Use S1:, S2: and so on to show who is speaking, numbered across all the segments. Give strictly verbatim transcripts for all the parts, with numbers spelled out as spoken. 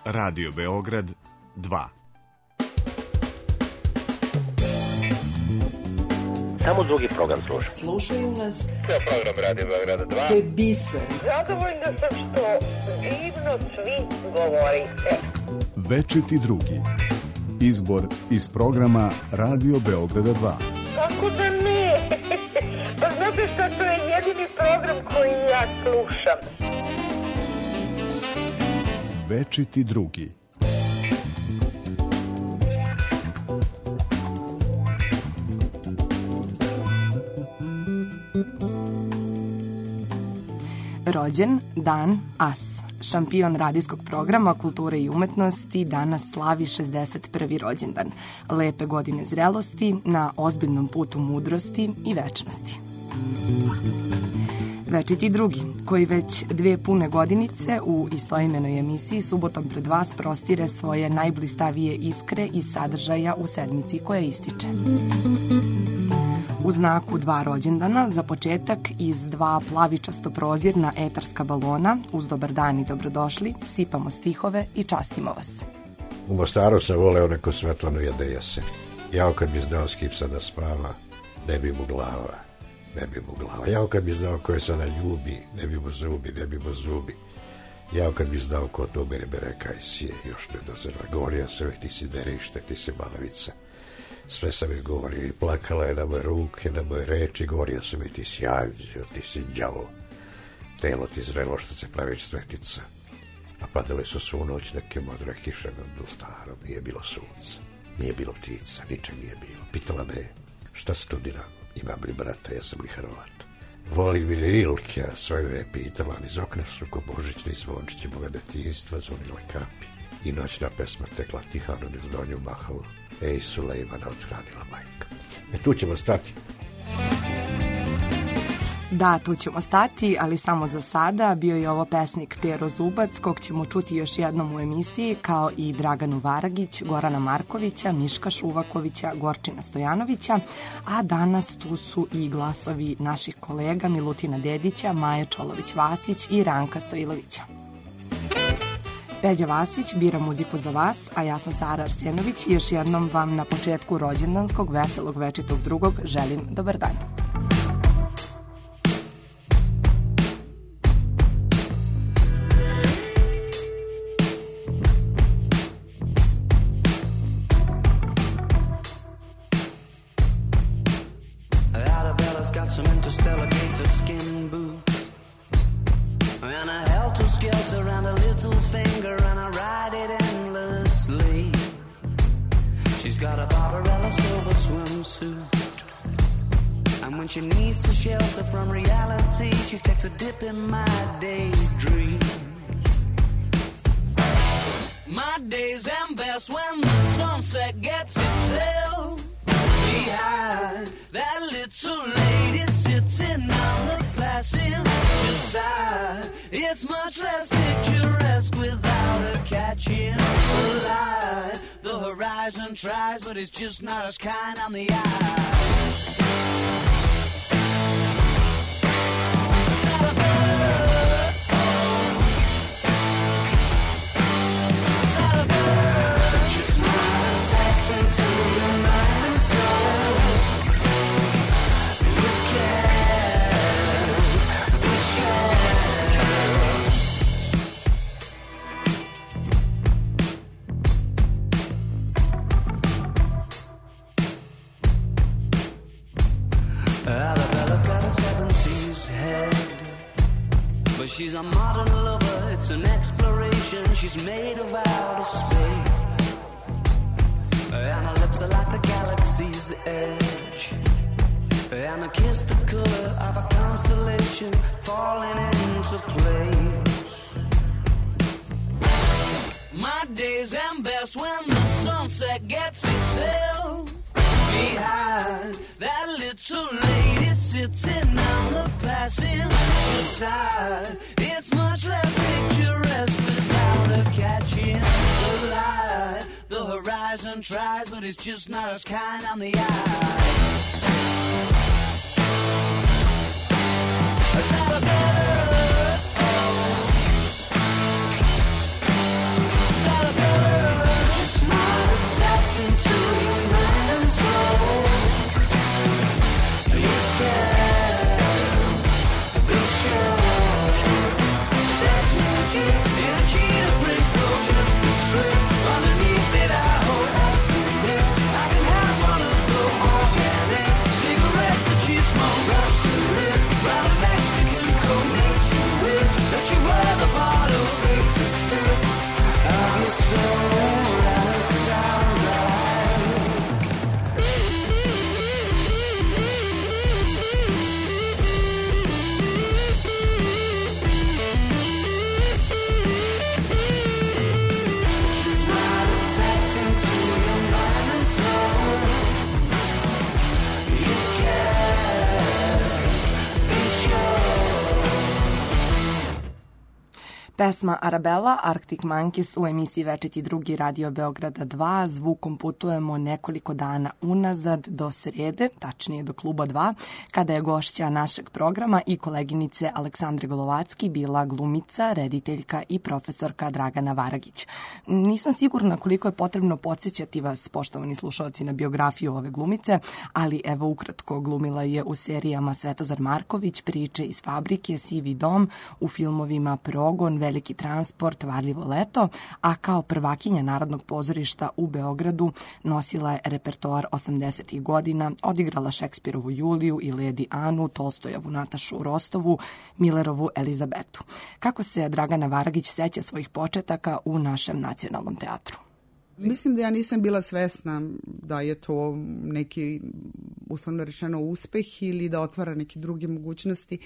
S1: Radio Beograd dva.
S2: Samo drugi program slušam.
S3: Slušaju nas.
S2: To je program Radio Beograd dva.
S3: To je biser.
S4: Zadovoljna sam što divno svi govorite.
S5: Večiti drugi. Izbor iz programa Radio Beograda dva.
S4: Kako da ne? Pa znate šta, to je jedini program koji ja slušam.
S5: Večiti drugi.
S6: Rođen dan As, šampion radijskog programa kulture i umetnosti, danas slavi šezdeset prvi rođendan. Lepe godine zrelosti na ozbiljnom putu mudrosti i večnosti. Večiti drugi, koji već dve pune godinice u istoimenoj emisiji Subotom pred vas prostire svoje najblistavije iskre iz sadržaja u sedmici koja ističe. U znaku dva rođendana, za početak iz dva plavičasto prozirna etarska balona, uz dobar dan i dobrodošli, sipamo stihove i častimo vas.
S7: U Mostaru sam voleo neko Svetlanu jede jesen. Jao kad bi znao s kim sada spava, ne bi mu glava, ne bi mu glava. Jao kad bi znao ko je sada ljubi, ne bi mu zubi, ne bi mu zubi. Jao kad bi znao ko to ubere bere kaj si je, još ne dozrva. Govorio sam uvijek ti si derište, ti si malavica. Sve sam joj govorio i plakala je na moje ruke, na moje reči, govorio sam i ti si anđeo, ti si đavo. Telo ti zrelo što se pravi cvetica. A padale su svu noć neke modre kiše nad Mostarom, nije bilo sunca, nije bilo ptica, ničeg nije bilo. Pitala me šta studiram, imam li brata, ja sam li Hrvat. Volim li Rilke, a svoje me je pitala, iz okna su ko božićni zvončići moga detinjstva zvonile kapi. I noćna pesma tekla tihano niz donju Mahavu. Ej, Sulejmana othranila majka. E, tu ćemo stati.
S6: Da, tu ćemo stati, ali samo za sada. Bio je ovo pesnik Pero Zubac, kog ćemo čuti još jednom u emisiji, kao i Draganu Varagić, Gorana Markovića, Miška Šuvakovića, Gorčina Stojanovića, a danas tu su i glasovi naših kolega Milutina Dedića, Maje Čolović-Vasić i Ranka Stojilovića. Peđa Vasić bira muziku za vas, a ja sam Sara Arsenović i još jednom vam na početku rođendanskog veselog večitog drugog želim dobar dan.
S8: Arabella's got some interstellar gator skin boots and a helter-skelter around a little finger, and I ride it endlessly. She's got a Barbarella silver swimsuit, and when she needs to shelter from reality, she takes a dip in my daydreams. My days end best when the sunset gets itself behind that little lady sitting on the passenger side. It's much less picturesque without her catching the light. The horizon tries, but it's just not as kind on the eye. She's a modern lover, it's an exploration. She's made of outer space, and her lips are like the galaxy's edge, and her kiss the color of a constellation falling into place. My days end best when the sunset gets itself behind that little lady sitting on the passenger side. It's much less picturesque without her catching the light. The horizon tries, but it's just not as kind on the eye. Is that a bird? Is that
S6: Pesma Arabella, Arctic Monkeys u emisiji Večiti drugi Radio Beograda dva. Zvukom putujemo nekoliko dana unazad do srede, tačnije do Kluba dva, kada je gošća našeg programa i koleginice Aleksandre Golovacki bila glumica, rediteljka i profesorka Dragana Varagić. Nisam sigurna koliko je potrebno podsjećati vas, poštovani slušalci, na biografiju ove glumice, ali evo ukratko, glumila je u serijama Svetozar Marković, Priče iz fabrike, Sivi dom, u filmovima Progon, Veliki transport, Varljivo leto, a kao prvakinja Narodnog pozorišta u Beogradu nosila je repertoar osamdesetih godina, odigrala Šekspirovu Juliju i Ledi Anu, Tolstojevu Natašu Rostovu, Millerovu Elizabetu. Kako se Dragana Varagić seća svojih početaka u našem nacionalnom teatru?
S3: Mislim da ja nisam bila svesna da je to neki, uslovno rečeno, uspeh ili da otvara neke druge mogućnosti.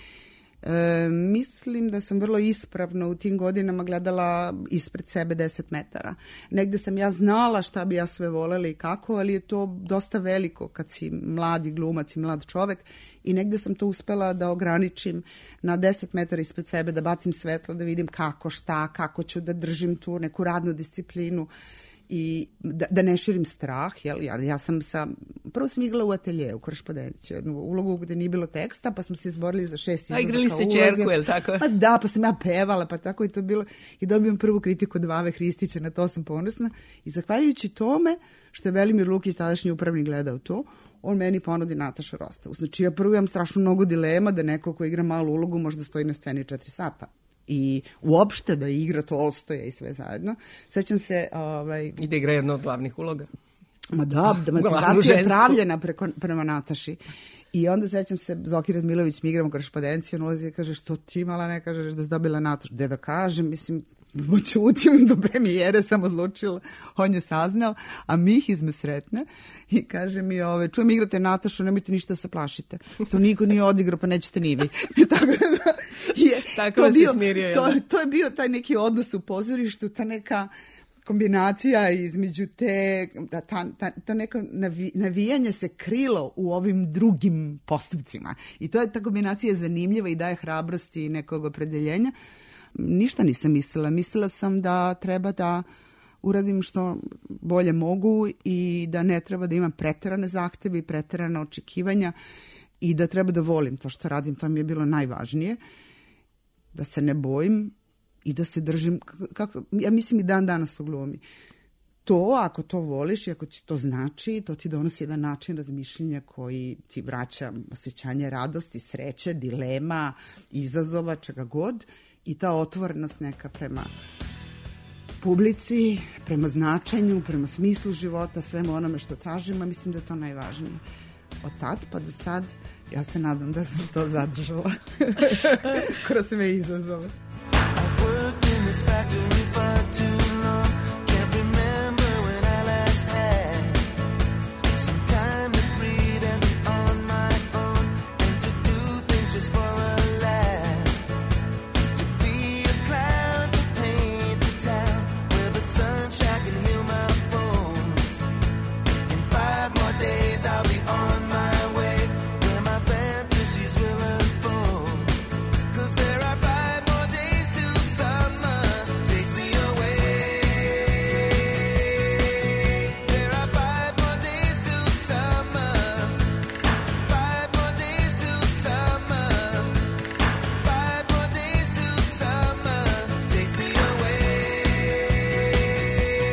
S3: E, mislim da sam vrlo ispravno u tim godinama gledala ispred sebe deset metara. Negde sam ja znala šta bi ja sve volela i kako, ali je to dosta veliko kad si mladi glumac i mlad čovek i negde sam to uspela da ograničim na deset metara ispred sebe, da bacim svetlo, da vidim kako, šta, kako ću da držim tu neku radnu disciplinu i da, da ne širim strah. Jel? Ja, ja sam sa, prvo sam igrala u atelje u korespondenciju, jednu ulogu gde nije bilo teksta, pa smo se izborili za šest izlazaka.
S9: A igrali ste čerku, je li tako?
S3: Pa da, pa sam ja pevala, pa tako je to bilo. I dobijem prvu kritiku od Vave Hristića, na to sam ponosna. I zahvaljujući tome, što je Velimir Lukić, tadašnji upravnik, gledao to, on meni ponudi Natašu Rostovu. Znači ja prvo imam strašno mnogo dilema da neko ko igra malu ulogu možda stoji na sceni četiri sata. I uopšte da igra Tolstoja i sve zajedno. Sećam se... Ovaj,
S9: I da igra jednu od glavnih uloga.
S3: Ma da, dramatizacija je pravljena preko, prema Nataši. I onda sećam se, Zoki Radmilović, mi igramo korespondenciju, on ulazi i kaže, što ti mala ne kažeš da si dobila Natašu? Da da kažem, mislim, ćutim do premijere, sam odlučila, on je saznao, a Mihis me sretne i kaže mi, ove, čujem igrate Natašu, nemojte ništa da se plašite. To niko nije odigrao, pa nećete ni vi. Tako da je,
S9: tako to, bio, smirio,
S3: to, to je bio taj neki odnos u pozorištu, ta neka kombinacija između te, da ta, ta, ta neko navi, navijanje se krilo u ovim drugim postupcima. I to je, ta kombinacija zanimljiva i daje hrabrosti i nekog opredeljenja. Ništa nisam mislila. Mislila sam da treba da uradim što bolje mogu i da ne treba da imam preterane zahteve i preterane očekivanja i da treba da volim to što radim. To mi je bilo najvažnije. Da se ne bojim i da se držim, kako, ja mislim i dan danas u glumi. To, ako to voliš i ako ti to znači, to ti donosi jedan način razmišljenja koji ti vraća osjećanje radosti, sreće, dilema, izazova, čega god. I ta otvorenost neka prema publici, prema značenju, prema smislu života, svemu onome što tražimo, mislim da je to najvažnije. Od tad pa do sad, ja se nadam da sam to zadržala kroz sve izazove. I've worked in this factory for too long, can't remember when I last had some time to breathe and be on my own and to do things just for a laugh, to be a clown to paint the town where the sunshine can heal my bones. In five more days I'll be on my way where my fantasies will unfold, 'cause there are five more days till summer takes me away. There are five more days till summer, five more days till summer, five more days till summer takes me away.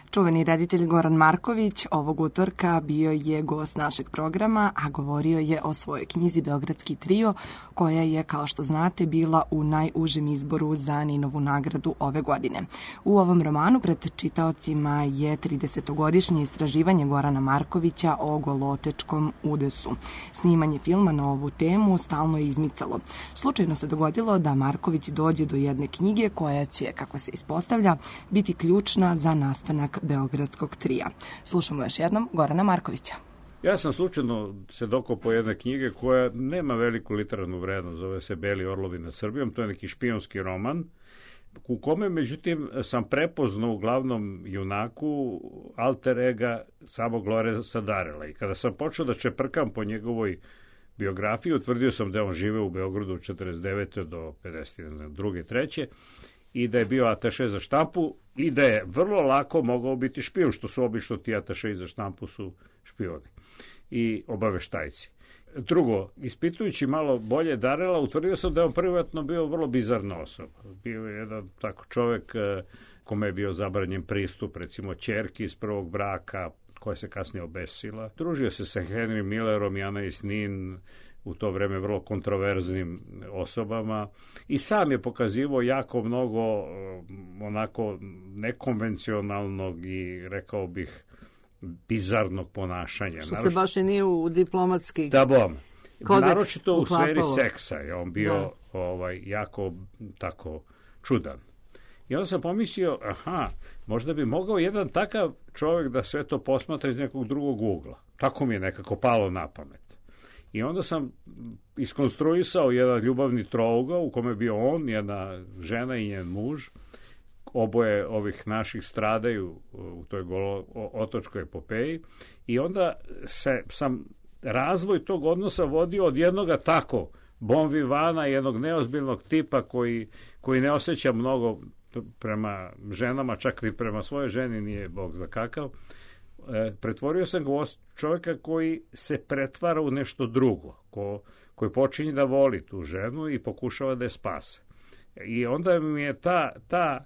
S6: Čuveni reditelj Goran Marković ovog utorka bio je gost našeg programa, a govorio je o svojoj knjizi Beogradski trio, koja je, kao što znate, bila u najužem izboru za Ninovu nagradu ove godine. U ovom romanu pred čitaocima je tridesetogodišnje istraživanje Gorana Markovića o golotečkom udesu. Snimanje filma na ovu temu stalno je izmicalo. Slučajno se dogodilo da Marković dođe do jedne knjige koja će, kako se ispostavlja, biti ključna za nastanak Beogradskog trija. Slušamo još jednom Gorana Markovića.
S10: Ja sam slučajno se dokopao jedne knjige koja nema veliku literarnu vrednost, zove se Beli orlovi nad Srbijom, to je neki špijunski roman, u kome, međutim, sam prepoznao u glavnom junaku alter ega samog Loresa Darela. I kada sam počeo da čeprkam po njegovoj biografiji, utvrdio sam da je on živeo u Beogradu od četrdeset devete do pedeset druge treće i da je bio ataše za štampu i da je vrlo lako mogao biti špijun, što su obično ti atašeji za štampu su špijuni i obaveštajci. Drugo, ispitujući malo bolje Darela, utvrdio sam da je on privatno bio vrlo bizarna osoba. Bio je jedan tako čovek kome je bio zabranjen pristup, recimo ćerki iz prvog braka, koja se kasnije obesila. Družio se sa Henry Millerom i Anais Nin, u to vreme vrlo kontroverznim osobama, i sam je pokazivao jako mnogo onako nekonvencionalnog i, rekao bih, bizarnog ponašanja.
S11: Što se baš i nije u diplomatski
S10: da bom.
S11: kodeks
S10: Naročito u
S11: uklapalo.
S10: sferi seksa je on bio da. ovaj, jako tako čudan. I onda sam pomislio, aha, možda bi mogao jedan takav čovjek da sve to posmatra iz nekog drugog ugla. Tako mi je nekako palo na pamet. I onda sam iskonstruisao jedan ljubavni trougao u kome je bio on, jedna žena i njen muž. Oboje ovih naših stradaju u toj golo, otočkoj epopeji. I onda se, sam razvoj tog odnosa vodio od jednoga tako bon vivana, jednog neozbiljnog tipa koji, koji ne osjeća mnogo prema ženama, čak i prema svojoj ženi nije bog za kakav. E, pretvorio sam ga u čovjeka koji se pretvara u nešto drugo, ko, koji počinje da voli tu ženu i pokušava da je spase. I onda mi je ta, ta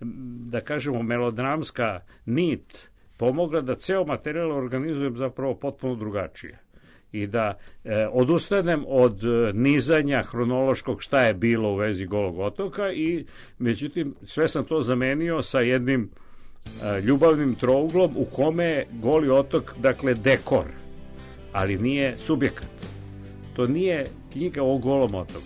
S10: da kažemo, melodramska nit pomogla da ceo materijal organizujem zapravo potpuno drugačije. I da e, odustanem od nizanja hronološkog šta je bilo u vezi Golog otoka i, međutim, sve sam to zamenio sa jednim e, ljubavnim trouglom u kome je Goli otok, dakle, dekor, ali nije subjekat. To nije knjiga o Golom otoku.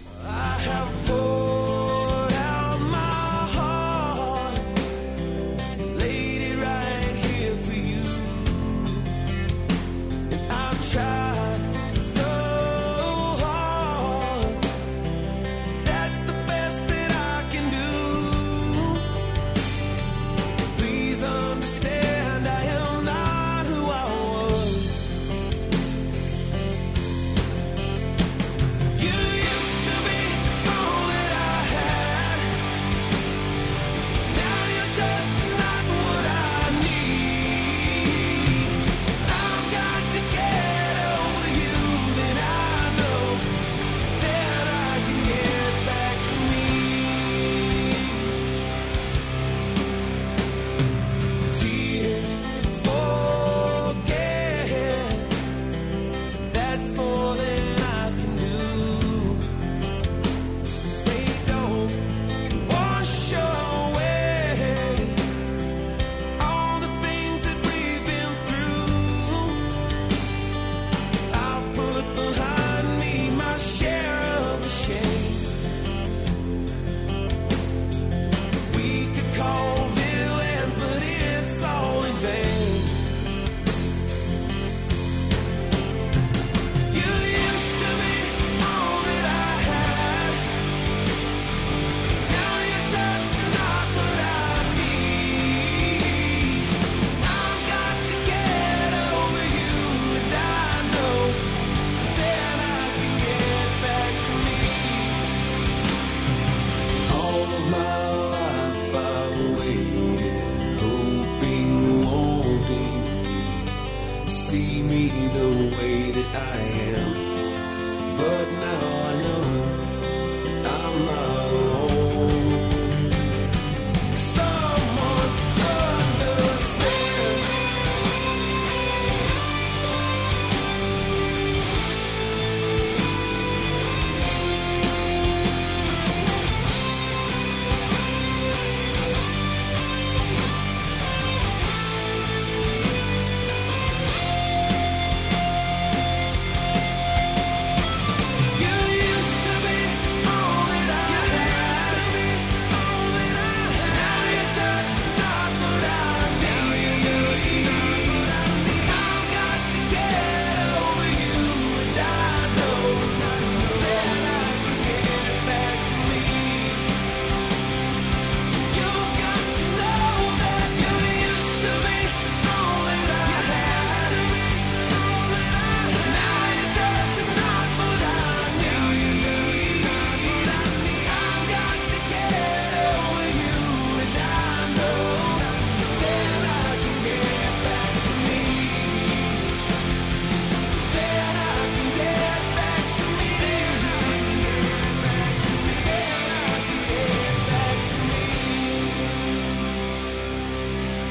S8: Someone understand.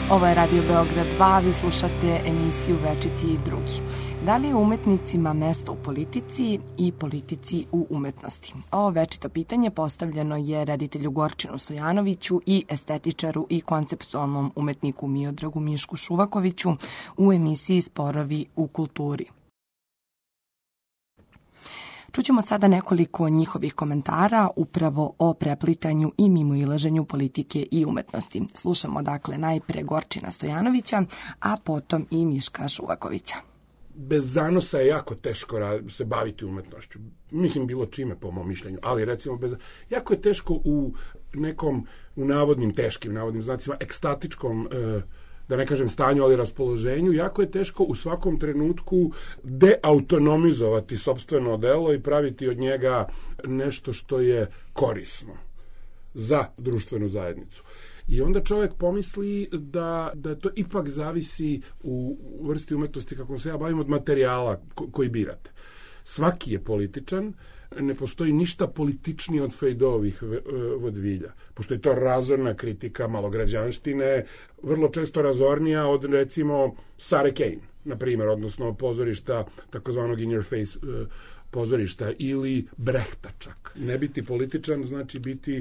S6: Ovo je Radio Beograd dva, vi slušate emisiju Večiti i drugi. Da li je umetnicima mesto u politici i politici u umetnosti? Ovo večito pitanje postavljeno je reditelju Gorčinu Stojanoviću i estetičaru i konceptualnom umetniku Miodragu Mišku Šuvakoviću u emisiji Sporovi u kulturi. Čućemo sada nekoliko njihovih komentara upravo o preplitanju i mimoilaženju politike i umetnosti. Slušamo dakle najpre Gorčina Stojanovića, a potom i Miška Šuvakovića.
S12: Bez zanosa je jako teško se baviti umetnošću. Mislim bilo čime po mom mišljenju, ali recimo bez... jako je teško u nekom, u navodnim teškim, navodnim znacima, ekstatičkom e, da ne kažem stanju, ali raspoloženju, jako je teško u svakom trenutku deautonomizovati sopstveno delo i praviti od njega nešto što je korisno za društvenu zajednicu. I onda čovjek pomisli da, da to ipak zavisi u vrsti umetnosti, kako se ja bavim, od materijala ko, koji birate. Svaki je političan, ne postoji ništa političnije od Fejdovih vodvilja, pošto je to razorna kritika malograđanštine, vrlo često razornija od, recimo, Sare Kane, na primjer, odnosno pozorišta, takozvanog in your face pozorišta, ili Brehta čak. Ne biti političan znači biti,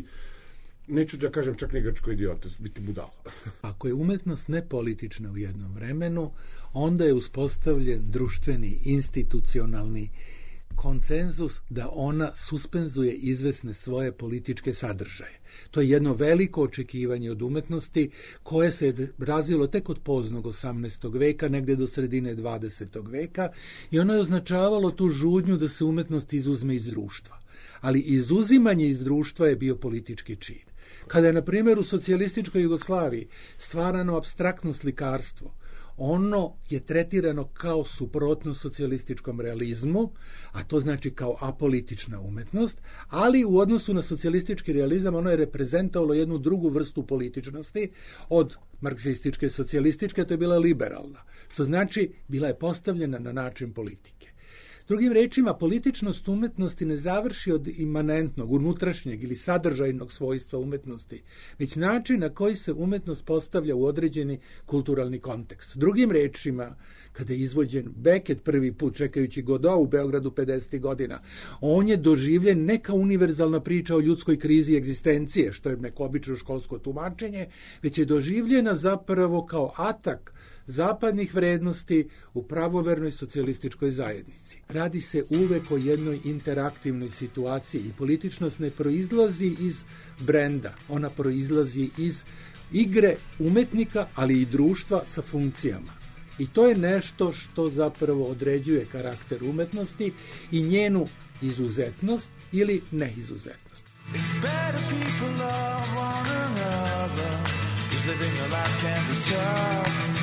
S12: neću da kažem čak ni grčko idiota, biti budala.
S13: Ako je umetnost nepolitična u jednom vremenu, onda je uspostavljen društveni, institucionalni konsenzus da ona suspenzuje izvesne svoje političke sadržaje. To je jedno veliko očekivanje od umetnosti koje se razvilo tek od poznog osamnaestog veka, negde do sredine dvadesetog veka, i ono je označavalo tu žudnju da se umetnost izuzme iz društva. Ali izuzimanje iz društva je bio politički čin. Kada je, na primjer, u socijalističkoj Jugoslaviji stvarano apstraktno slikarstvo, ono je tretirano kao suprotno socijalističkom realizmu, a to znači kao apolitična umetnost, ali u odnosu na socijalistički realizam ono je reprezentovalo jednu drugu vrstu političnosti od marksističke, socijalističke, to je bila liberalna, što znači bila je postavljena na način politike. Drugim rečima, političnost umetnosti ne završi od imanentnog, unutrašnjeg ili sadržajnog svojstva umetnosti, već način na koji se umetnost postavlja u određeni kulturalni kontekst. Drugim rečima, kada je izvođen Beckett prvi put, čekajući Godot u Beogradu pedesetih godina, on je doživljen ne kao univerzalna priča o ljudskoj krizi egzistencije, što je neko obično školsko tumačenje, već je doživljena zapravo kao atak zapadnih vrednosti u pravovernoj socijalističkoj zajednici. Radi se uvek o jednoj interaktivnoj situaciji i političnost ne proizlazi iz brenda, ona proizlazi iz igre umetnika, ali i društva sa funkcijama. I to je nešto što zapravo određuje karakter umetnosti i njenu izuzetnost ili neizuzetnost. It's better people love one another, 'cause living a life can be tough.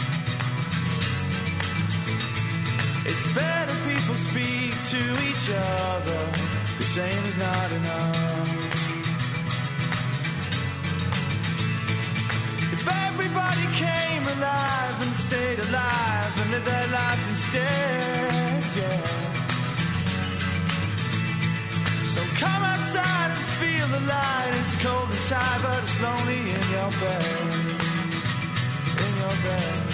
S13: It's better people speak to each other, the same is not enough. If everybody came alive and stayed alive and lived their lives instead, yeah. So come outside and feel the light, it's cold inside but it's lonely in your bed, in your bed.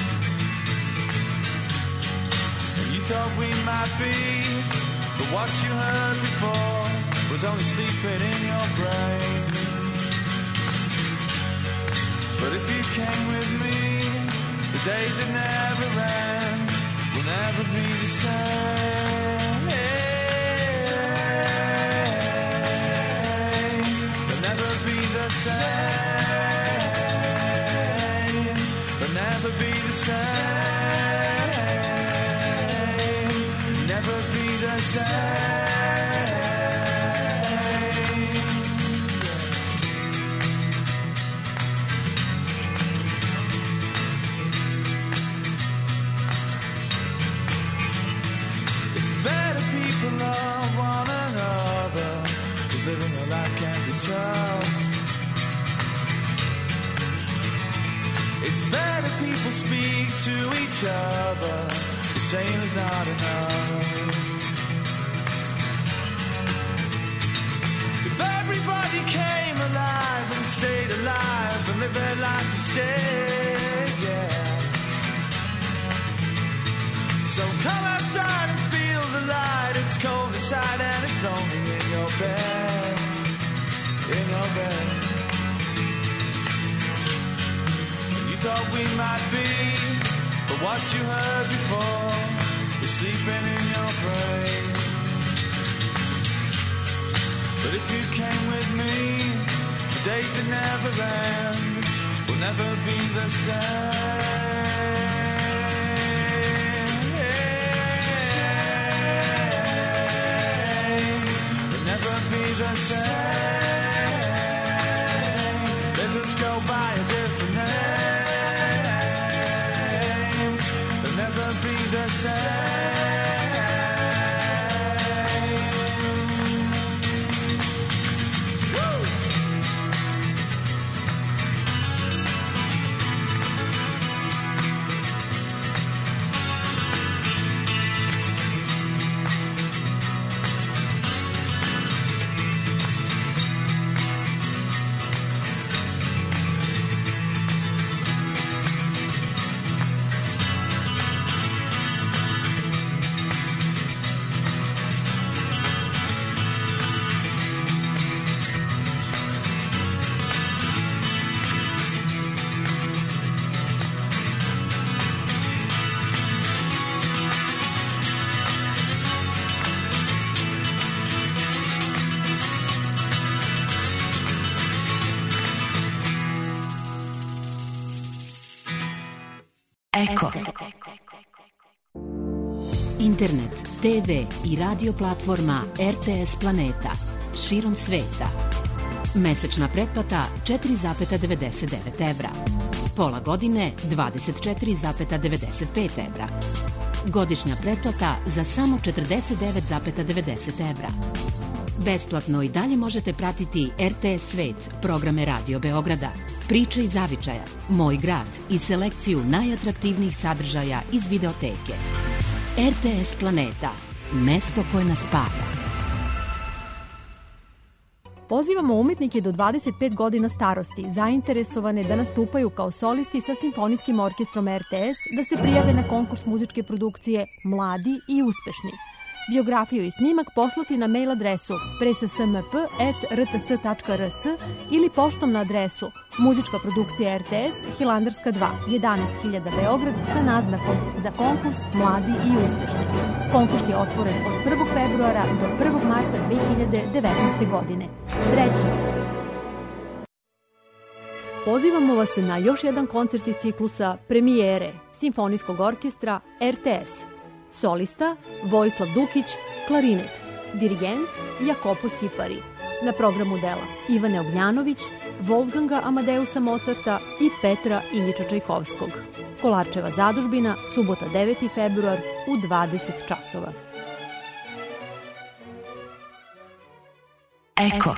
S13: Thought we might be, but what you heard before was only sleeping in your brain. But if you came with me, the days that never end will never be the same. They'll never be the same. They'll never be the same. Never be the same. It's better people love one another, 'cause living a life can be tough. It's better people speak to each other, the same is not enough. If everybody came alive and stayed alive and lived their lives instead,
S8: we might be, but what you heard before is sleeping in your brain. But if you came with me, the days that never end will never be the same. They'll never be the same. Let us go by a different name. They'll never be the same.
S14: Eko. Internet, te ve i radio platforma R T S Planeta širom sveta. Mesečna pretplata četiri zarez devedeset devet evra. Pola godine dvadeset četiri zarez devedeset pet evra. Godišnja pretplata za samo četrdeset devet zarez devedeset evra. Besplatno i dalje možete pratiti R T S Svet, programe Radio Beograda, Priče iz zavičaja, Moj grad i selekciju najatraktivnijih sadržaja iz videoteke. R T S Planeta, mesto koje nas spaja.
S15: Pozivamo umetnike do dvadeset pet godina starosti, zainteresovane da nastupaju kao solisti sa Simfonijskim orkestrom R T S, da se prijave na konkurs muzičke produkcije Mladi i uspešni. Biografiju i snimak poslati na mail adresu presasmp at r t s tačka r s ili poštom na adresu Muzička produkcija R T S, Hilandarska dva, jedanaest hiljada Beograd sa naznakom za konkurs Mladi i uspešni. Konkurs je otvoren od prvog februara do prvog marta dve hiljade devetnaeste. godine. Srećno! Pozivamo vas na još jedan koncert iz ciklusa Premijere Simfonijskog orkestra R T S. Solista Vojislav Dukić, klarinet. Dirigent Jakopo Sipari. Na programu dela Ivane Ognjanović, Wolfganga Amadeusa Mozarta i Petra Iljiča Čajkovskog. Kolarčeva zadužbina, subota deveti februar u dvadeset časova.
S14: Eko.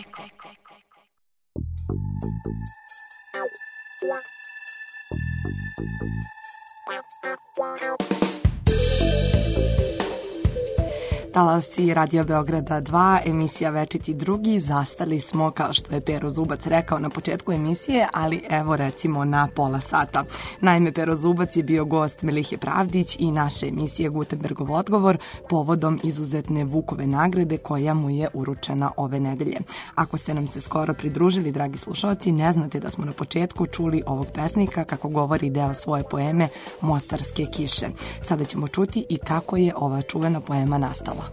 S6: Talasi Radio Beograda dva, emisija Večiti drugi. Zastali smo, kao što je Pero Zubac rekao na početku emisije, ali evo recimo na pola sata. Naime, Pero Zubac je bio gost Melihe Pravdić i naše emisije Gutenbergov odgovor povodom izuzetne Vukove nagrade koja mu je uručena ove nedelje. Ako ste nam se skoro pridružili, dragi slušalci, ne znate da smo na početku čuli ovog pesnika kako govori deo svoje poeme Mostarske kiše. Sada ćemo čuti i kako je ova čuvena poema nastala.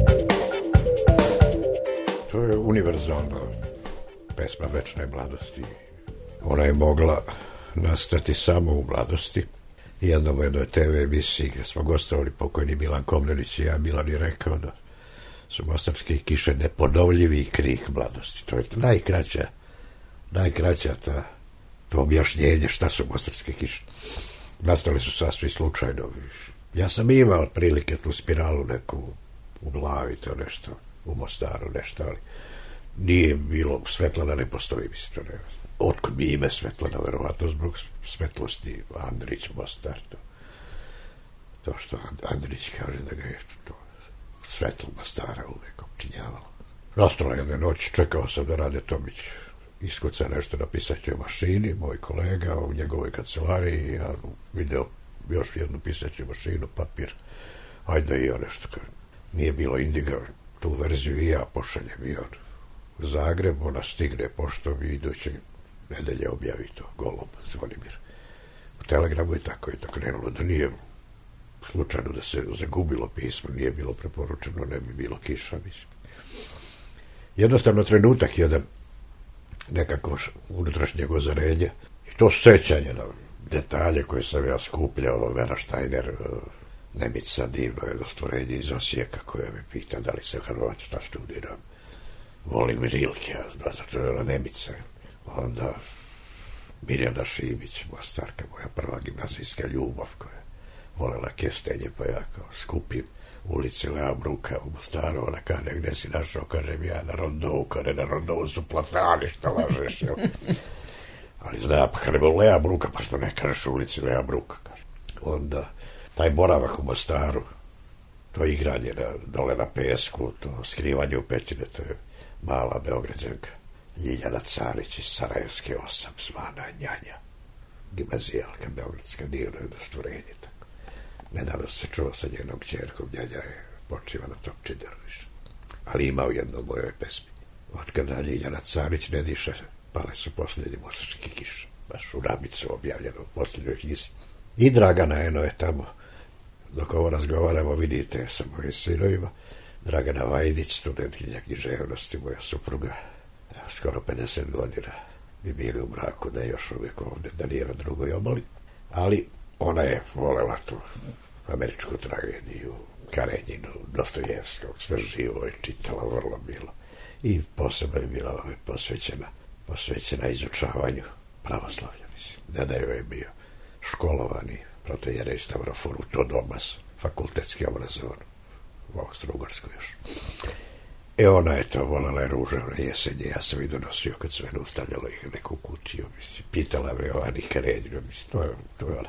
S7: To je univerzalna pesma večne mladosti. Ona je mogla nastati samo u mladosti. Jednom u jednoj te ve emisiji gdje smo gostovali pokojni Milan Komnenić i ja, Milan je rekao da su Mostarske kiše neponovljivi krik mladosti. To je najkraća, najkraća ta, to objašnjenje šta su Mostarske kiše. Nastali su sasvim slučajno. Ja sam imao prilike tu spiralu neku u glavi, to nešto, u Mostaru nešto, ali nije bilo, Svetlana ne postoji, mislim, to ne. Otkud mi ime Svetlana, verovatno zbog svetlosti, Andrić, Mostar, to, to što Andrić kaže da ga je to svetlo Mostara uvek opčinjavalo. Nastala jedne noći, čekao sam da Rade Tomić iskuca nešto na pisaćoj mašini, moj kolega u njegovoj kancelariji, ja video još jednu pisaću mašinu, papir, ajde i ja nešto kažem. Nije bilo Indiga, tu verziju i ja pošaljem i on u Zagreb, ona stigne poštom i iduće nedelje objavi to, Golub, Zvonimir. telegramu i tako je to krenulo, da nije slučajno da se zagubilo pismo, nije bilo preporučeno, ne bi bilo kiša, mislim. Jednostavno trenutak jedan nekako unutrašnjeg ozarenja i to sećanje na detalje koje sam ja skupljao, Vera Štajner, Nemica, divno jedno stvorenje iz Osijeka koja me pita da li se Hrvat, šta studiram. Volim Rilke, zato je ona Nemica. Onda Mirjana Šimić, Mostarka, moja prva gimnazijska ljubav koja volela kestenje, pa ja kao skupim ulici Lea Bruka u Mostaru, ona kaže, gde si našao, kažem ja, na Rondovu, kaže, na Rondovu su platani, šta lažeš, jel? Ali zna, pa kada je Lea Bruka, pa što ne kažeš u ulici Lea Bruka, kaže. Onda, taj boravak u Mostaru, to igranje na, dole na pesku, to skrivanje u pećine, to je mala Beograđanka, Ljiljana Carić iz Sarajevske osam, zvana Njanja, gimnazijalka beogradska, divno jedno stvorenje, tako. Nedavno se čuo sa njenom kćerkom, Njanja je počiva na Topčider više. Ali ima u jednoj mojoj pesmi. Od kada Ljiljana Carić ne diše, pale su posljednji mosački kiše. Baš u Ramicu objavljeno u posljednjoj knjizi. I Dragana Eno je tamo. Dok ovo razgovaramo, vidite sa mojim sinovima. Dragana Vajdić, studentkinja književnosti, moja supruga. Evo, skoro pedeset godina bi bili u braku, da je još uvijek ovdje, da nije na drugoj obali. Ali ona je volela tu američku tragediju, Karenjinu, Dostojevskog, sve živo je čitala, vrlo bilo. I posebno je bila posvećena, posvećena izučavanju pravoslavlja, mislim. Ne da joj je bio školovani protojerej Stavrofor u to doba, fakultetski obrazovan, u Austro-Ugarskoj još. E ona je to volela je ružavne jesenje, ja sam i donosio kad sve ustavljalo ih neku kutiju, mislim, pitala me o Ani Karenjinu, mislim, to je, to je ona.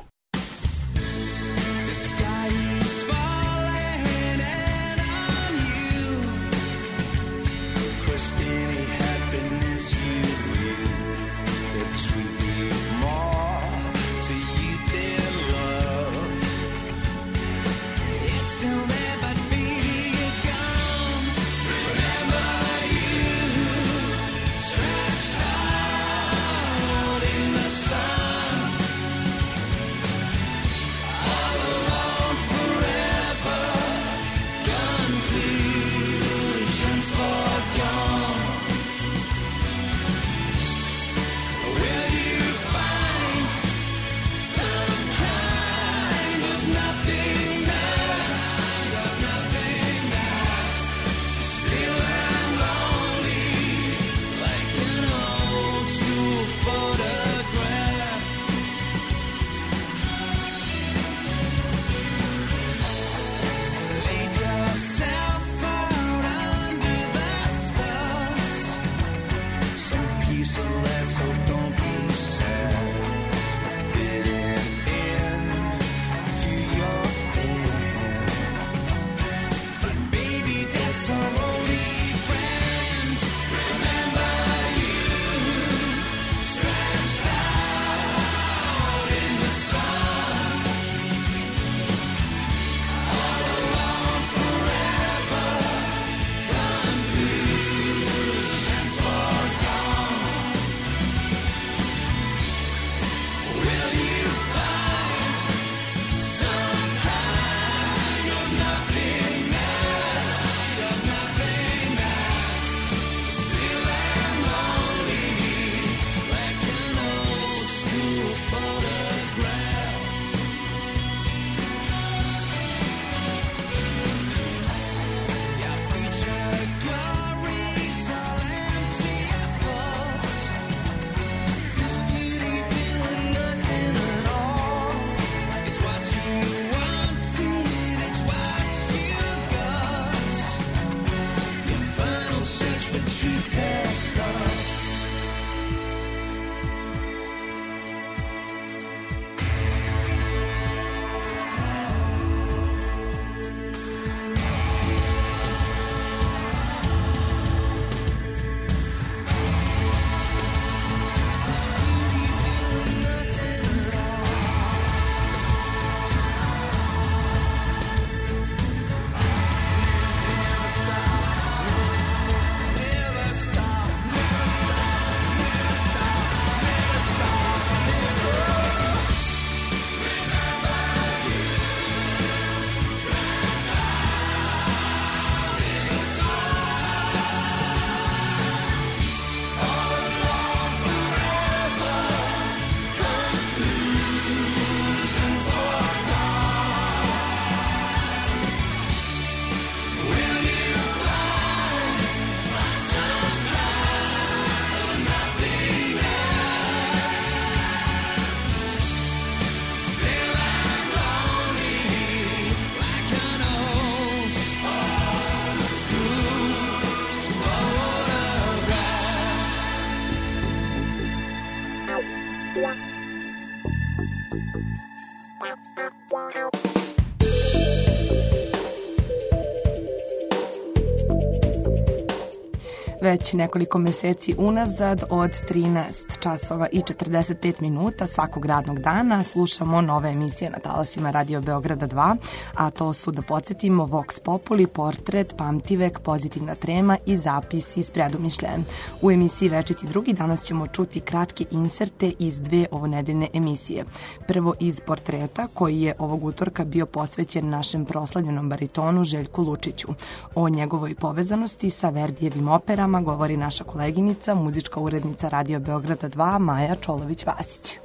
S6: Već nekoliko meseci unazad od trinaest časova i četrdeset pet minuta svakog radnog dana slušamo nove emisije na talasima Radio Beograda dva, a to su, da podsjetimo, Vox Populi, Portret, Pamtivek, Pozitivna trema i Zapis iz Predomišljaja. U emisiji Večiti drugi danas ćemo čuti kratke inserte iz dve ovonedeljne emisije. Prvo iz Portreta, koji je ovog utorka bio posvećen našem proslavljenom baritonu Željku Lučiću. O njegovoj povezanosti sa Verdijevim operama govori naša koleginica, muzička urednica Radio Beograda dva, Maja Čolović-Vasić.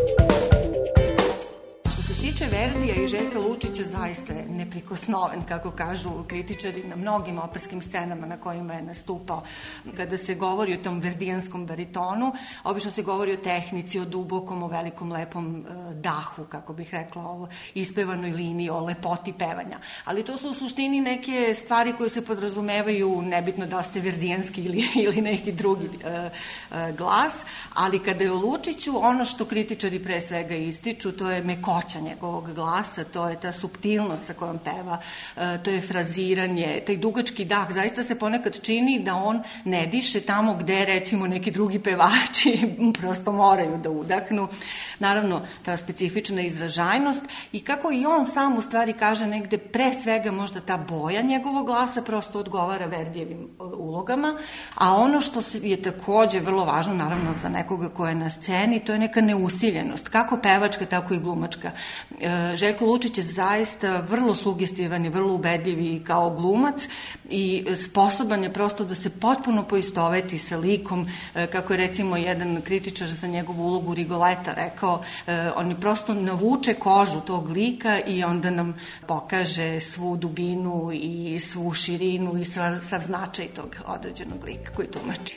S16: Što se tiče Verdija i Željka Lučića, zaista je neprikosnoven, kako kažu kritičari, na mnogim operskim scenama na kojima je nastupao. Kada se govori o tom verdijanskom baritonu, obično se govori o tehnici, o dubokom, o velikom, lepom e, dahu, kako bih rekla, o ispevanoj liniji, o lepoti pevanja. Ali to su u suštini neke stvari koje se podrazumevaju, nebitno da ste verdijanski ili, ili neki drugi e, e, glas, ali kada je o Lučiću, ono što kritičari pre svega ističu, to je mekoća njegovog glasa, to je ta suptilnost sa kojom peva, to je fraziranje, taj dugački dah. Zaista se ponekad čini da on ne diše tamo gde, recimo, neki drugi pevači prosto moraju da udahnu. Naravno, ta specifična izražajnost i kako i on sam u stvari kaže negde, pre svega možda ta boja njegovog glasa prosto odgovara Verdijevim ulogama, a ono što je takođe vrlo važno, naravno, za nekoga ko je na sceni, to je neka neusiljenost, kako pevačka, tako i glumačka. Željko Lučić je zaista vrlo sugestivan i vrlo ubedljiv i kao glumac i sposoban je prosto da se potpuno poistoveti sa likom, kako je recimo jedan kritičar za njegovu ulogu Rigoleta rekao, on je prosto navuče kožu tog lika i onda nam pokaže svu dubinu i svu širinu i sav, sav značaj tog određenog lika koji tumači.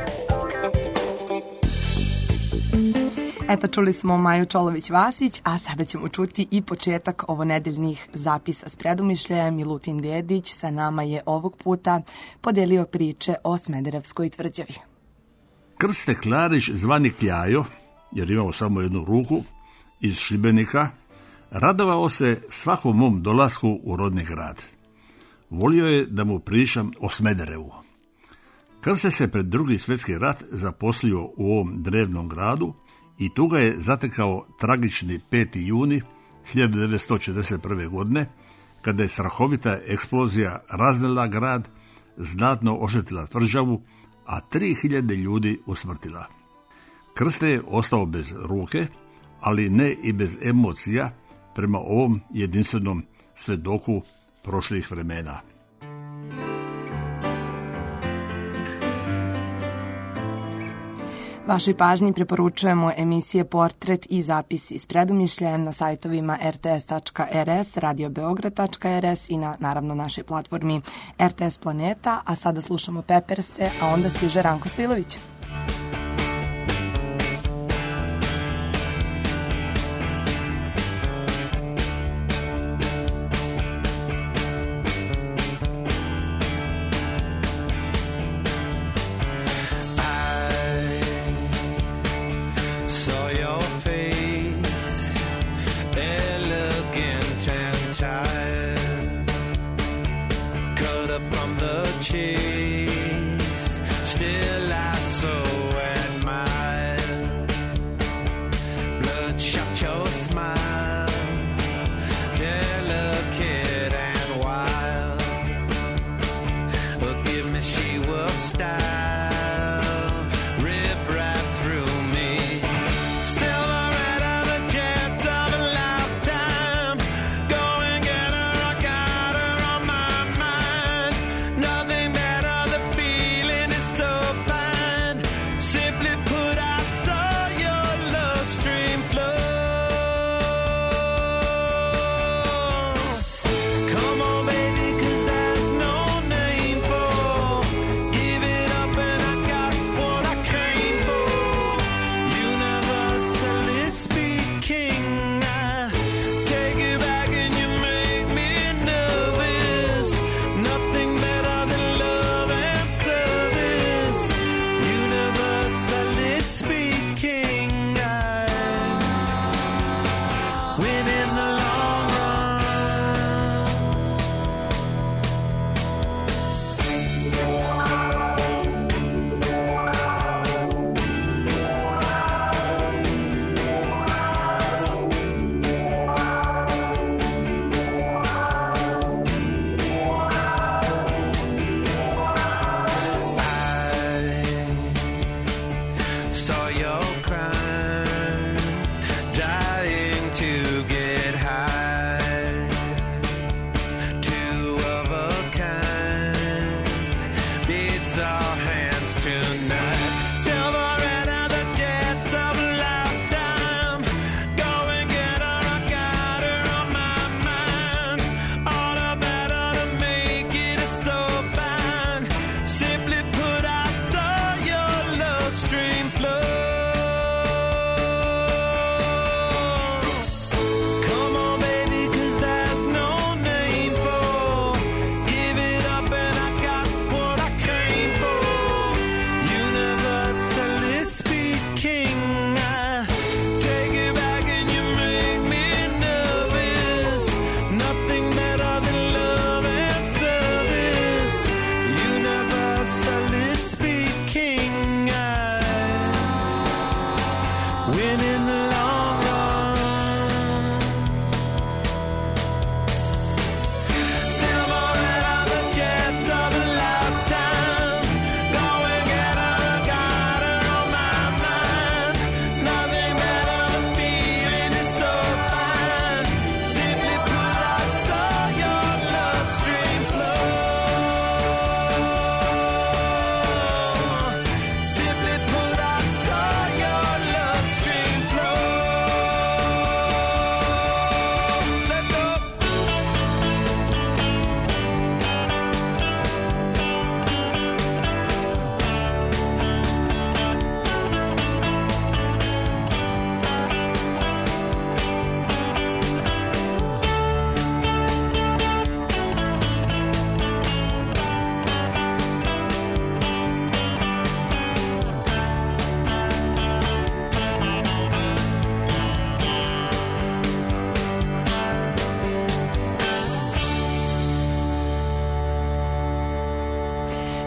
S6: Eto, čuli smo Maju Čolović-Vasić, a sada ćemo čuti i početak ovonedeljnih zapisa s Predomišljaja. Milutin Dedić sa nama je ovog puta podelio priče o Smederevskoj tvrđavi.
S17: Krste Klarić, zvani Kljajo, jer imao samo jednu ruku, iz Šibenika, radovao se svakom mom dolasku u rodni grad. Volio je da mu pričam o Smederevu. Krste se pred drugi svjetski rat zaposlio u ovom drevnom gradu i tu ga je zatekao tragični peti juni hiljadu devetsto četrdeset prve. godine, kada je strahovita eksplozija raznela grad, znatno oštetila tvrđavu, a tri hiljade ljudi usmrtila. Krste je ostao bez ruke, ali ne i bez emocija prema ovom jedinstvenom svedoku prošlih vremena.
S6: Vašoj pažnji preporučujemo emisije Portret i Zapisi s Predomišljajem na sajtovima er te es tačka er es, radio beograd tačka er es i na, naravno, našoj platformi R T S Planeta, a sada slušamo Pepperse, a onda stiže Ranko Stilović.
S8: Still I saw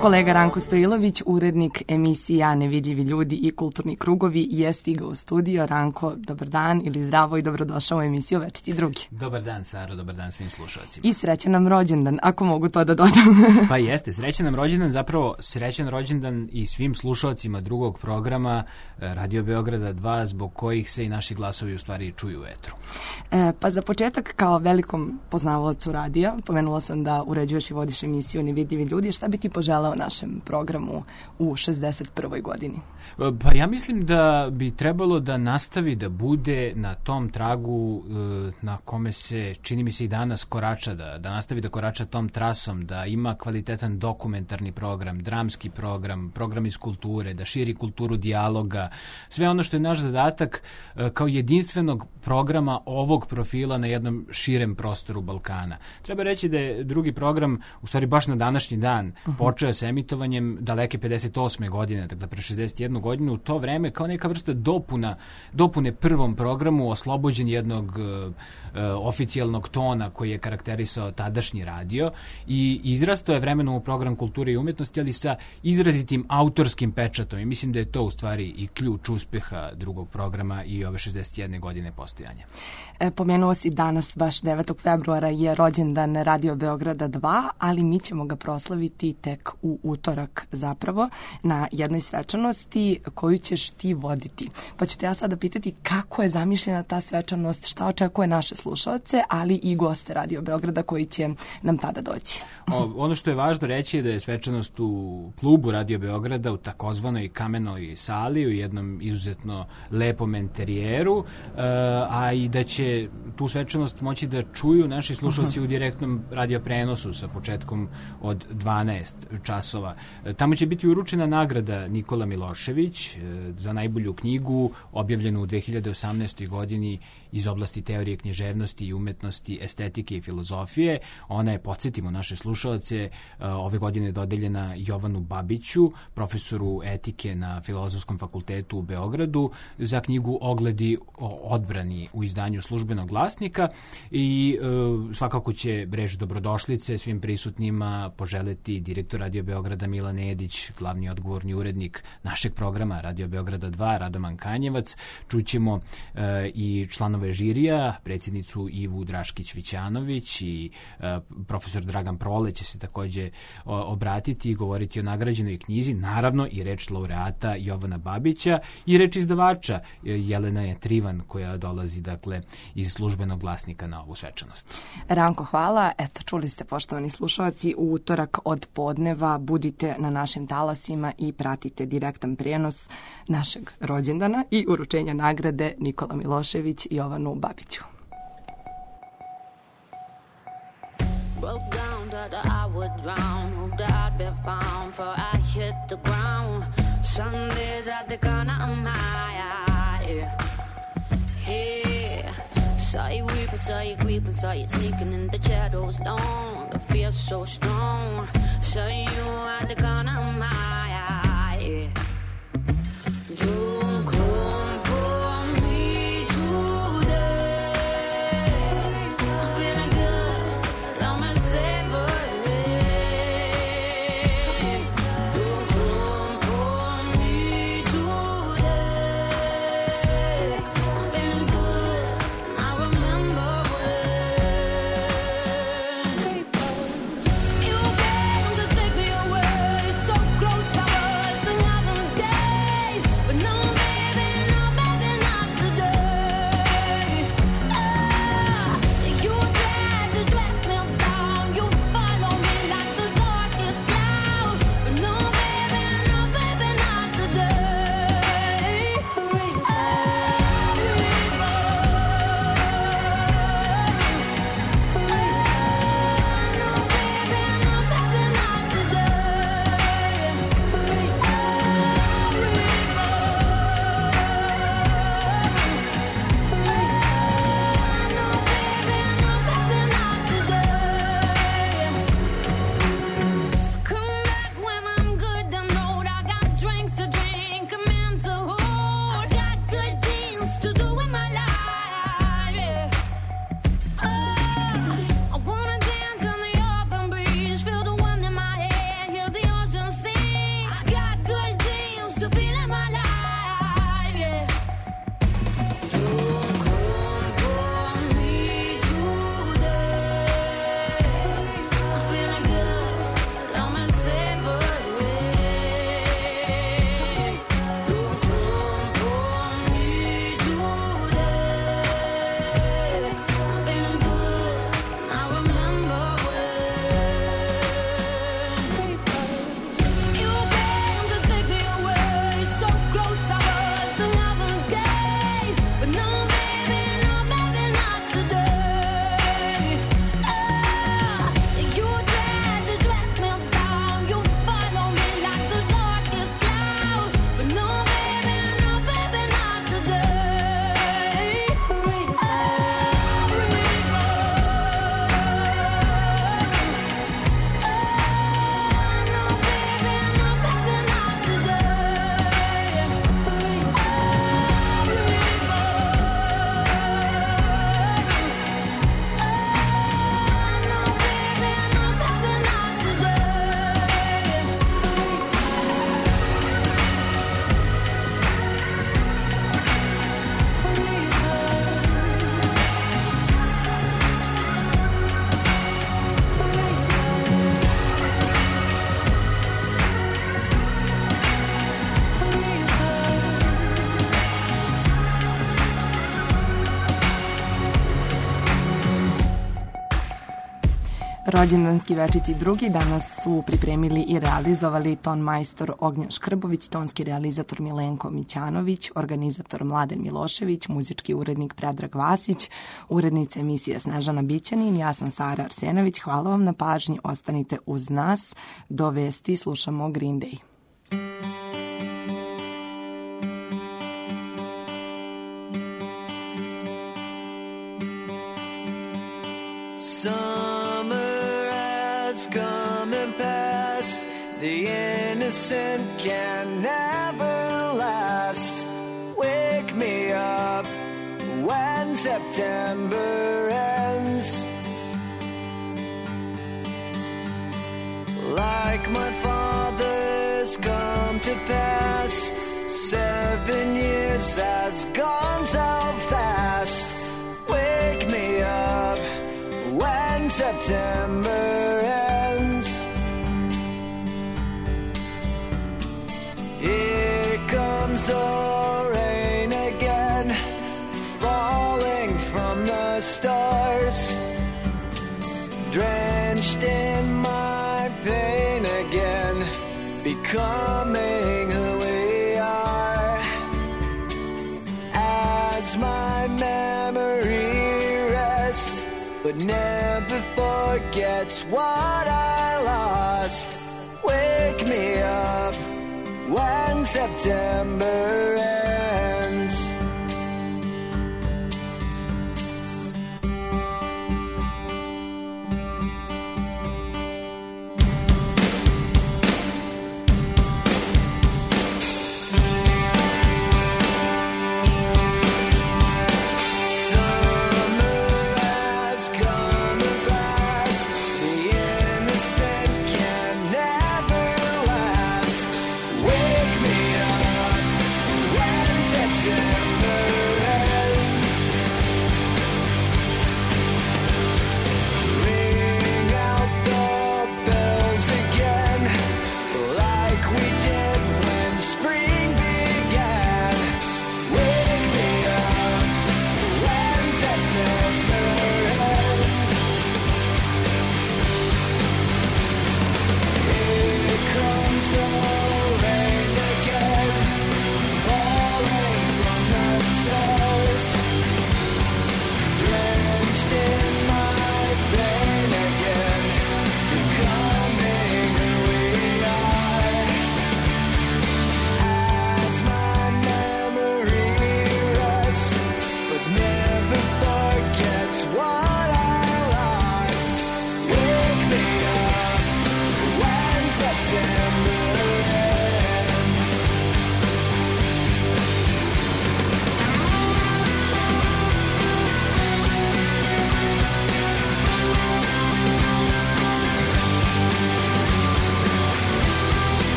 S6: Kolega Ranko Stojilović, urednik emisija Nevidljivi ljudi i kulturni krugovi, je stigao u studio. Ranko, dobar dan ili zdravo i dobrodošao u emisiju Večiti drugi.
S18: Dobar dan, Saro, dobar dan svim slušalcima.
S6: I srećan nam rođendan, ako mogu to da dodam.
S18: Pa jeste, srećan nam rođendan, zapravo srećan rođendan i svim slušalcima drugog programa Radio Beograda dva, zbog kojih se i naši glasovi u stvari čuju u etru.
S6: E, pa za početak, kao velikom poznavaocu radija, pomenula sam da uređuješ i vodiš emisiju Nevidljivi ljudi. Šta bi ti poželao našem programu u šezdeset prvoj godini?
S18: Pa ja mislim da bi trebalo da nastavi da bude na tom tragu na kome se, čini mi se i danas korača, da, da nastavi da korača tom trasom, da ima kvalitetan dokumentarni program, dramski program, program iz kulture, da širi kulturu dijaloga, sve ono što je naš zadatak kao jedinstvenog programa ovog profila na jednom širem prostoru Balkana. Treba reći da je drugi program, u stvari baš na današnji dan, uh-huh. počeo sa emitovanjem daleke pedeset osme godine, dakle pre šezdeset jednu godinu, u to vreme kao neka vrsta dopuna, dopune prvom programu, oslobođen jednog uh, oficijalnog tona koji je karakterisao tadašnji radio i izrastao je vremenom u program kulture i umetnosti, ali sa izrazitim autorskim pečatom i mislim da je to u stvari i ključ uspeha drugog programa i ove šezdeset jedne godine postojanja.
S6: E, pomenuo si danas, baš devetog februara je rođendan Radio Beograda dva, ali mi ćemo ga proslaviti tek u utorak zapravo na jednoj svečanosti koju ćeš ti voditi. Pa ću te ja sada pitati kako je zamišljena ta svečanost, šta očekuje naše slušalce, ali i goste Radio Beograda koji će nam tada doći.
S18: O, ono što je važno reći je da je svečanost u klubu Radio Beograda u takozvanoj kamenoj sali u jednom izuzetno lepom enterijeru, uh, a i da će tu svečanost moći da čuju naši slušalci uh-huh. u direktnom radio prenosu sa početkom od dvanaest časova. Tamo će biti uručena nagrada Nikola Milošević za najbolju knjigu objavljenu u dve hiljade osamnaestoj godini iz oblasti teorije književnosti i umetnosti, estetike i filozofije. Ona je, podsjetimo naše slušalce, ove godine dodeljena Jovanu Babiću, profesoru etike na Filozofskom fakultetu u Beogradu, za knjigu Ogledi o odbrani u izdanju Službenog glasnika i e, svakako će reč dobrodošlice svim prisutnima poželeti direktor Radio Beograda Milan Edić, glavni odgovorni urednik našeg programa Radio Beograda dva, Radoman Kanjevac. Čućemo e, i članove žirija, predsjednicu Ivu Draškić-Vićanović i e, profesor Dragan Prole će se takođe o, obratiti i govoriti o nagrađenoj knjizi, naravno i reč laureata Jovana Babića i reč izdavača Jelena je Trivan koja dolazi dakle iz Službenog glasnika na ovu svečanost.
S6: Ranko, hvala. Eto, čuli ste, poštovani slušalci, u utorak od podneva budite na našim talasima i pratite direktan prijenos našeg rođendana i uručenja nagrade Nikola Milošević i Jovanu Babiću.
S19: Broke down that I would drown, hoped I'd be found, for I hit the ground. Sundays at the corner of my eye. Hey, saw you weeping, saw you creeping, saw you sneaking in the shadows long. The fear so strong. Saw you at the corner of my eye. Don't come for me today. I'm feeling good, let me savor it. Don't come for me today. I'm feeling good, I remember when you came to take me away, so close
S6: Rođendanski večiti drugi danas su pripremili i realizovali ton majstor Ognjen Škrbović, tonski realizator Milenko Mićanović, organizator Mladen Milošević, muzički urednik Predrag Vasić, urednica emisije Snežana Bićanin, ja sam Sara Arsenović. Hvala vam na pažnji, ostanite uz nas. Do vesti slušamo Green Day.
S8: Summer has come and passed. The innocent can never last. Wake me up when September ends. Like my father's come to pass, seven years has gone so fast. Wake me up when September ends. Here comes the rain again, falling from the stars, drenched in my pain again, becoming who we are. As my memory rests, but never forgets what I lost. Wake me up when September ends.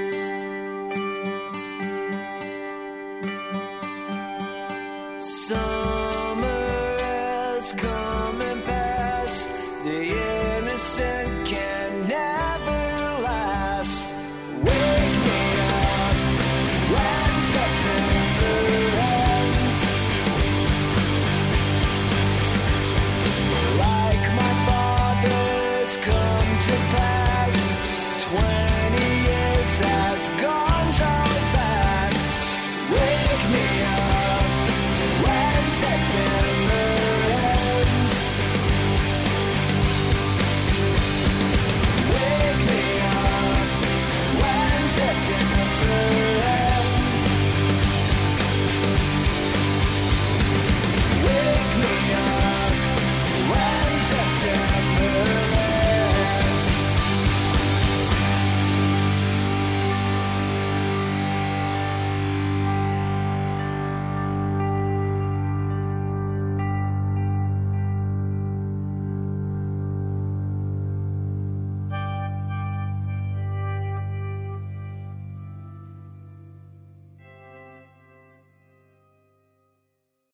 S8: Some